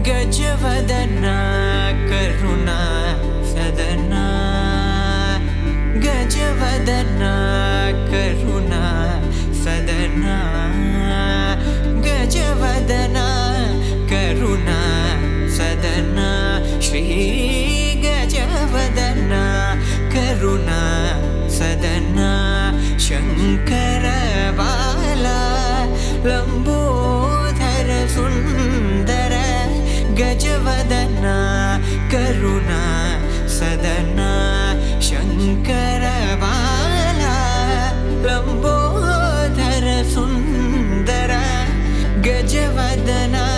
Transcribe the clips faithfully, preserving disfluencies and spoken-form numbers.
गजवदना करुणा सदना गजवदना करुणा सदना गजवदना करुणा सदना श्री गजवदना करुणा सदना शंकर बाला लंबोदर सुंदर गजवदना करुणा सदना शंकर बाला लंबोदर सुंदर गजवदना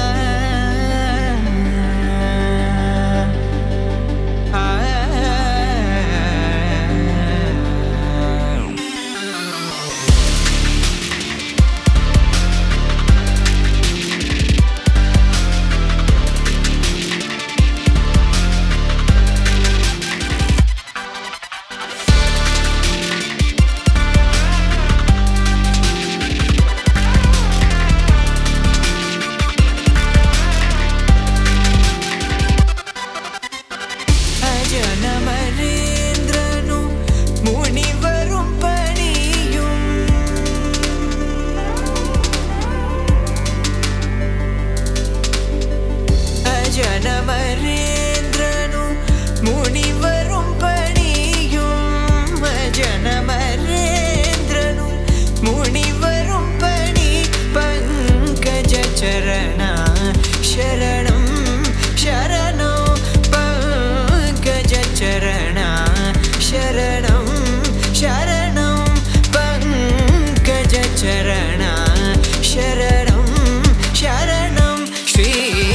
जनमरेन्द्रनु मुनिवरुं पणियुं जनमरेन्द्रनु मुनिवरुं पणि पंकज चरणा शरणं शरणो पंकज चरणा शरणं शरणं पंकज चरणा शरणं शरणं श्री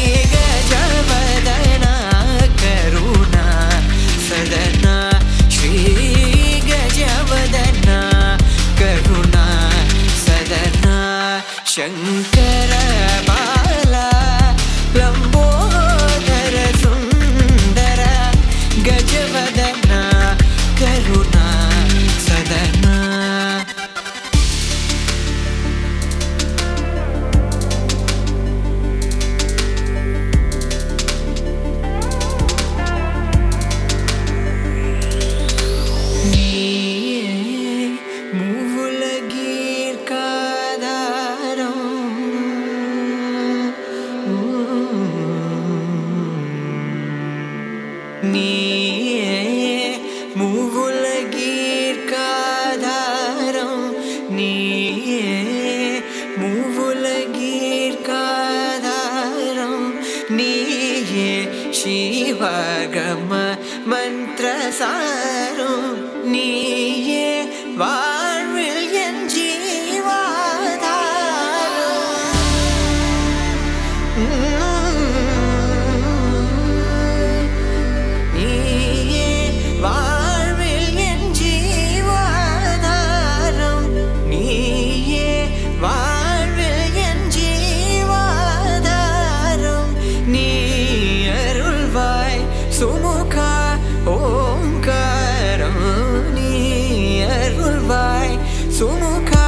शंकर बाला लंबोदर सुंदर गजवदना करुणा सदना நீயே மூவுலகீர்க்காதாரம் நீயே மூவுலகீர்க்காதாரம் நீயே சிவகம மந்திரசாரம் நீயே வாழ்வில் என் ஜீவாதாரம் सुमुखा ओंकारं नी अरुळवाय सुमुखा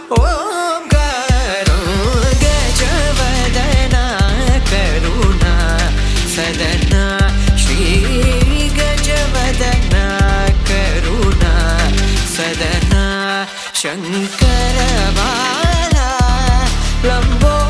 ओंकारं गजवदना करुणा सदना श्री गजवदना करुणा सदना शंकर बाला लंबो